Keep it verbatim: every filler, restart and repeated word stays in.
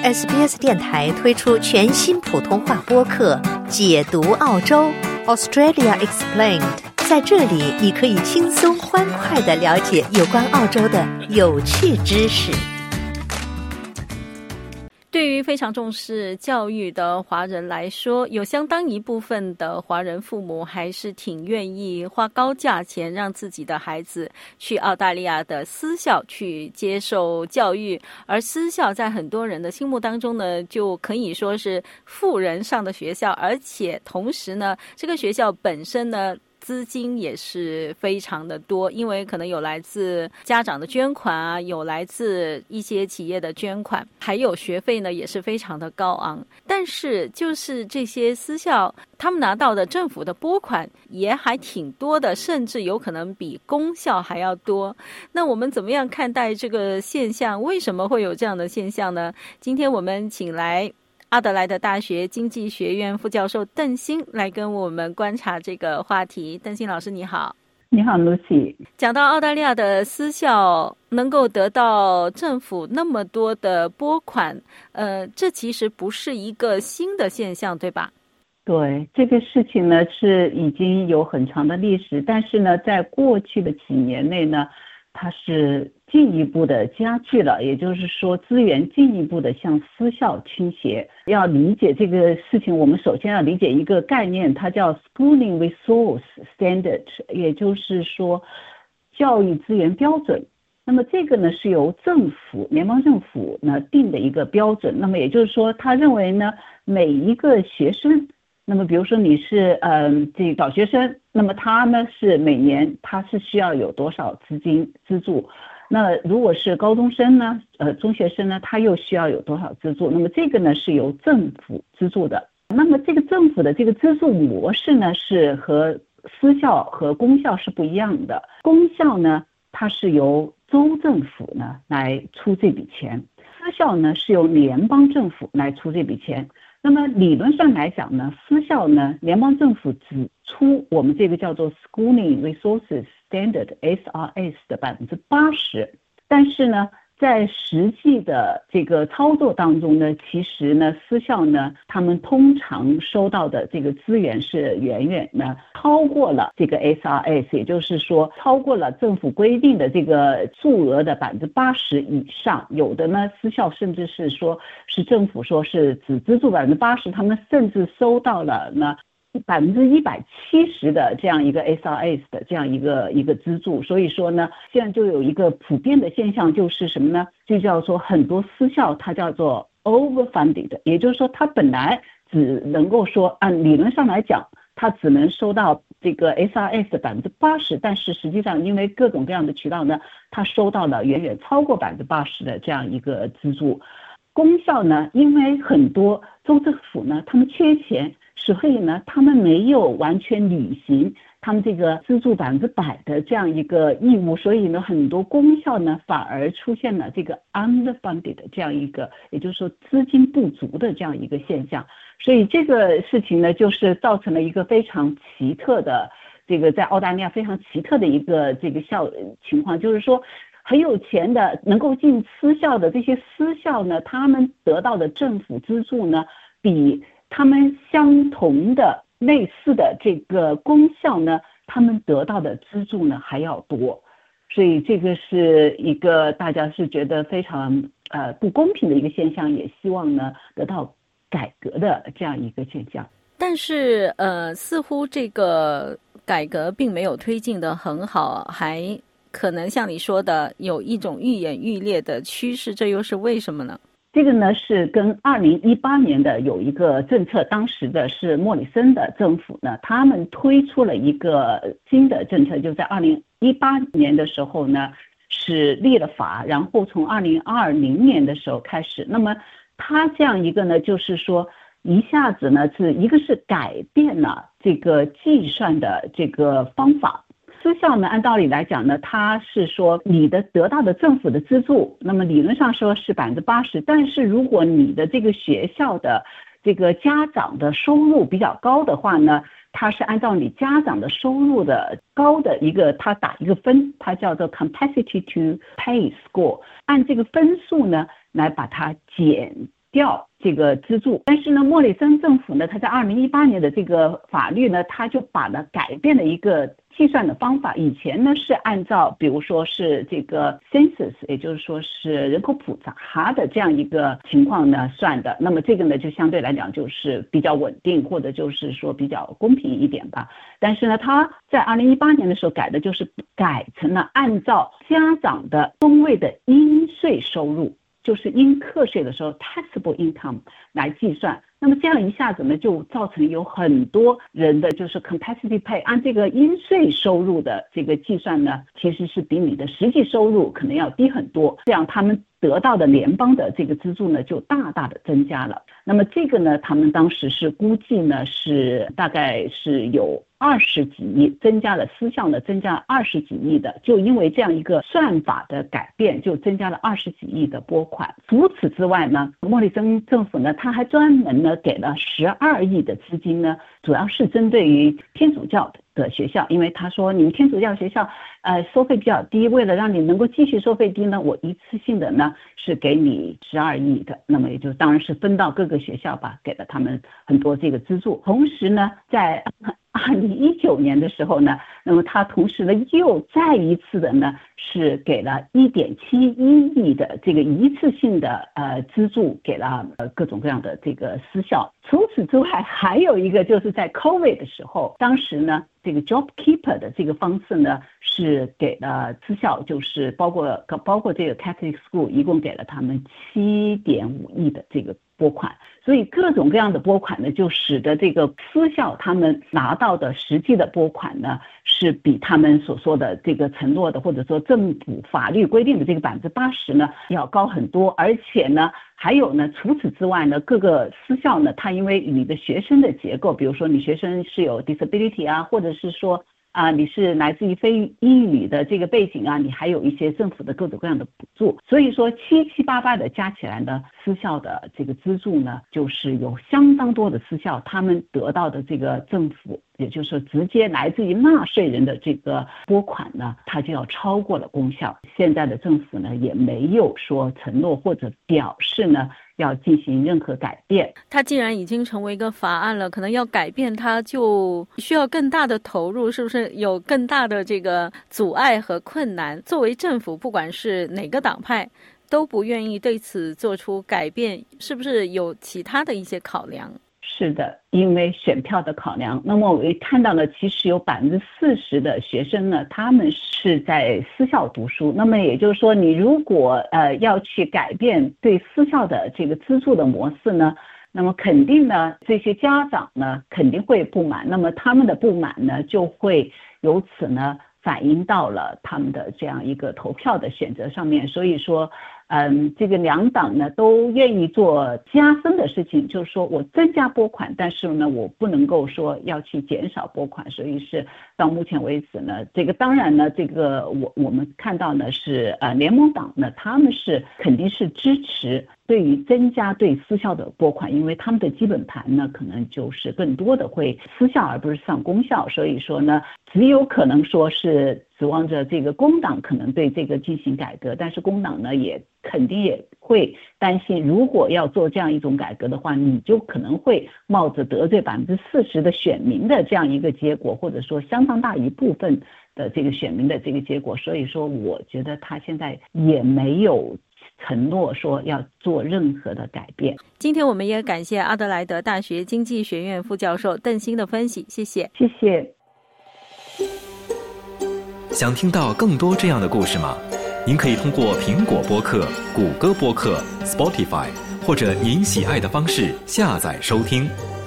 S B S 电台推出全新普通话播客《解读澳洲 Australia Explained》，在这里你可以轻松欢快地了解有关澳洲的有趣知识。 对于非常重视教育的华人来说，有相当一部分的华人父母还是挺愿意花高价钱让自己的孩子去澳大利亚的私校去接受教育，而私校在很多人的心目当中呢，就可以说是富人上的学校，而且同时呢，这个学校本身呢资金也是非常的多，因为可能有来自家长的捐款啊，有来自一些企业的捐款，还有学费呢也是非常的高昂。但是就是这些私校，他们拿到的政府的拨款也还挺多的，甚至有可能比公校还要多。那我们怎么样看待这个现象？为什么会有这样的现象呢？今天我们请来阿德莱德大学经济学院副教授邓欣来跟我们观察这个话题。邓欣老师你好。 你好 Lucy。 讲到澳大利亚的私校能够得到政府那么多的拨款，呃，这其实不是一个新的现象，对吧？ 对，这个事情呢是已经有很长的历史，但是呢在过去的几年内呢，它是进一步的加剧了，也就是说资源进一步的向私校倾斜。要理解这个事情，我们首先要理解一个概念，它叫 Schooling Resource Standard， 也就是说教育资源标准。那么这个呢是由政府联邦政府呢定的一个标准，那么也就是说他认为呢每一个学生，那么比如说你是呃这个小学生，那么他呢是每年他是需要有多少资金资助，那如果是高中生呢呃中学生呢他又需要有多少资助，那么这个呢是由政府资助的。那么这个政府的这个资助模式呢是和私校和公校是不一样的。公校呢它是由州政府呢来出这笔钱，私校呢是由联邦政府来出这笔钱。那么理论上来讲呢，私校呢联邦政府只出我们这个叫做 Schooling Resources Standard S R S 的百分之八十，但是呢在实际的这个操作当中呢，其实呢私校呢他们通常收到的这个资源是远远呢超过了这个 S R S， 也就是说超过了政府规定的这个数额的百分之八十以上。有的呢私校甚至是说是政府说是只资助百分之八十，他们甚至收到了呢百分之一百七十的这样一个 S R S 的这样一个一个资助。所以说呢，现在就有一个普遍的现象，就是什么呢？就叫做很多私校它叫做 overfunded， 也就是说它本来只能够说按理论上来讲，它只能收到这个 S R S 的百分之八十，但是实际上因为各种各样的渠道呢，它收到了远远超过百分之八十的这样一个资助。公校呢，因为很多州政府呢，他们缺钱。所以呢他们没有完全履行他们这个资助百分之百的这样一个义务，所以呢很多公校呢反而出现了这个 underfunded 这样一个，也就是说资金不足的这样一个现象。所以这个事情呢就是造成了一个非常奇特的这个在澳大利亚非常奇特的一个这个校情况，就是说很有钱的能够进私校的这些私校呢，他们得到的政府资助呢比他们相同的类似的这个公校呢，他们得到的资助呢还要多。所以这个是一个大家是觉得非常呃不公平的一个现象，也希望呢得到改革的这样一个现象。 但是呃似乎这个改革并没有推进得很好，还可能像你说的有一种愈演愈烈的趋势，这又是为什么呢？ 这个呢是跟二零一八年的有一个政策，当时的是莫里森的政府呢，他们推出了一个新的政策，就在二零一八年的时候呢是立了法，然后从二零二零年的时候开始，那么他这样一个呢就是说一下子呢是一个是改变了这个计算的这个方法。私校呢按道理来讲呢，它是说你的得到的政府的资助，那么理论上说是百分之八十，但是如果你的这个学校的这个家长的收入比较高的话呢，它是按照你家长的收入的高的一个，它打一个分，它叫做 capacity to pay score， 按这个分数呢来把它减掉这个资助。但是呢，莫里森政府呢，他在二零一八年的这个法律呢，他就把呢改变了一个计算的方法。以前呢是按照比如说是这个 census， 也就是说是人口普查的这样一个情况呢算的，那么这个呢就相对来讲就是比较稳定，或者就是说比较公平一点吧。但是呢，他在二零一八年的时候改的就是改成了按照家长的中位的应税收入，就是应课税的时候 taxable income 来计算。那么这样一下子呢，就造成有很多人的就是 competitive pay， 按这个应税收入的这个计算呢，其实是比你的实际收入可能要低很多，这样他们得到的联邦的这个资助呢，就大大的增加了。那么这个呢，他们当时是估计呢，是大概是有二十几亿，增加了私校呢，增加了二十几亿的，就因为这样一个算法的改变，就增加了二十几亿的拨款。除此之外呢，莫里森政府呢，他还专门呢给了十二亿的资金呢，主要是针对于天主教的学校，因为他说你们天主教学校呃收费比较低，为了让你能够继续收费低呢，我一次性的呢是给你十二亿的，那么也就当然是分到各个学校吧，给了他们很多这个资助。同时呢，在二零一九年的时候呢，那么他同时呢又再一次的呢是给了一点七一亿的这个一次性的呃资助给了呃各种各样的这个私校。除此之外，还有一个就是在 COVID 的时候，当时呢这个 JobKeeper 的这个方式呢是给了私校，就是包括包括这个 Catholic School， 一共给了他们七点五亿的这个拨款。所以各种各样的拨款呢，就使得这个私校他们拿到的实际的拨款呢，是比他们所说的这个承诺的，或者说政府法律规定的这个百分之八十呢要高很多。而且呢，还有呢，除此之外呢，各个私校呢，它因为你的学生的结构，比如说你学生是有 disability 啊，或者是说啊，你是来自于非英语的这个背景啊，你还有一些政府的各种各样的补助，所以说七七八八的加起来呢，私校的这个资助呢，就是有相当多的私校，他们得到的这个政府，也就是说直接来自于纳税人的这个拨款呢，它就要超过了公校。现在的政府呢，也没有说承诺或者表示呢要进行任何改变。 它既然已经成为一个法案了，可能要改变它就需要更大的投入，是不是有更大的这个阻碍和困难？作为政府，不管是哪个党派，都不愿意对此做出改变，是不是有其他的一些考量？ 是的，因为选票的考量。那么我也看到了，其实有百分之四十的学生呢，他们是在私校读书。那么也就是说，你如果呃要去改变对私校的这个资助的模式呢，那么肯定呢，这些家长呢肯定会不满。那么他们的不满呢，就会由此呢反映到了他们的这样一个投票的选择上面。所以说嗯，这个两党呢都愿意做加分的事情，就是说我增加拨款，但是呢我不能够说要去减少拨款。所以是到目前为止呢，这个当然呢，这个我我们看到呢是呃联盟党呢，他们是肯定是支持对于增加对私校的拨款，因为他们的基本盘呢可能就是更多的会私校而不是上公校。所以说呢，只有可能说是指望着这个工党可能对这个进行改革，但是工党呢也肯定也会担心，如果要做这样一种改革的话，你就可能会冒着得罪百分之四十的选民的这样一个结果，或者说相当大一部分的这个选民的这个结果。所以说我觉得他现在也没有承诺说要做任何的改变。 今天我们也感谢阿德莱德大学经济学院副教授邓欣的分析，谢谢。 谢谢。 想听到更多这样的故事吗？您可以通过苹果播客、谷歌播客、Spotify 或者您喜爱的方式下载收听。